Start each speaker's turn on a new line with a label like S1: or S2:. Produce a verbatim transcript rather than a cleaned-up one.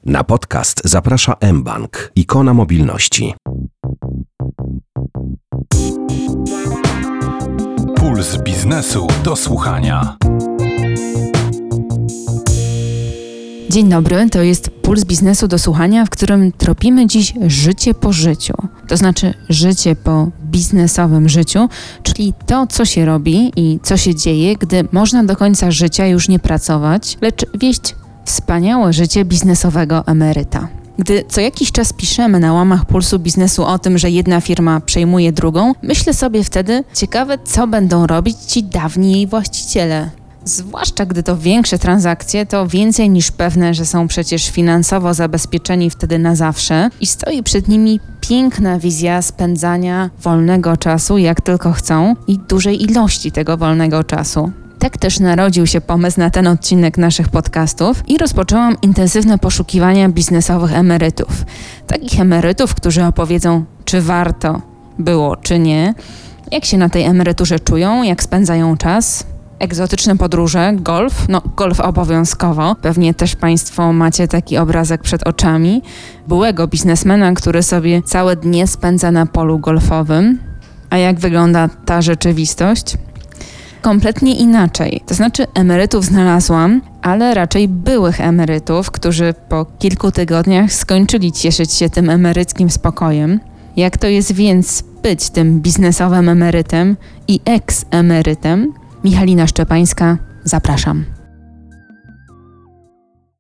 S1: Na podcast zaprasza mBank, ikona mobilności.
S2: Puls biznesu do słuchania.
S3: Dzień dobry, to jest Puls biznesu do słuchania, w którym tropimy dziś życie po życiu. To znaczy życie po biznesowym życiu, czyli to, co się robi i co się dzieje, gdy można do końca życia już nie pracować, lecz wieść wspaniałe życie biznesowego emeryta. Gdy co jakiś czas piszemy na łamach Pulsu Biznesu o tym, że jedna firma przejmuje drugą, myślę sobie wtedy, ciekawe, co będą robić ci dawni jej właściciele. Zwłaszcza gdy to większe transakcje, to więcej niż pewne, że są przecież finansowo zabezpieczeni wtedy na zawsze i stoi przed nimi piękna wizja spędzania wolnego czasu jak tylko chcą i dużej ilości tego wolnego czasu. Tak też narodził się pomysł na ten odcinek naszych podcastów i rozpoczęłam intensywne poszukiwania biznesowych emerytów. Takich emerytów, którzy opowiedzą, czy warto było, czy nie, jak się na tej emeryturze czują, jak spędzają czas. Egzotyczne podróże, golf, no golf obowiązkowo. Pewnie też Państwo macie taki obrazek przed oczami. Byłego biznesmena, który sobie całe dnie spędza na polu golfowym. A jak wygląda ta rzeczywistość? Kompletnie inaczej. To znaczy emerytów znalazłam, ale raczej byłych emerytów, którzy po kilku tygodniach skończyli cieszyć się tym emeryckim spokojem. Jak to jest więc być tym biznesowym emerytem i eks-emerytem? Michalina Szczepańska, zapraszam.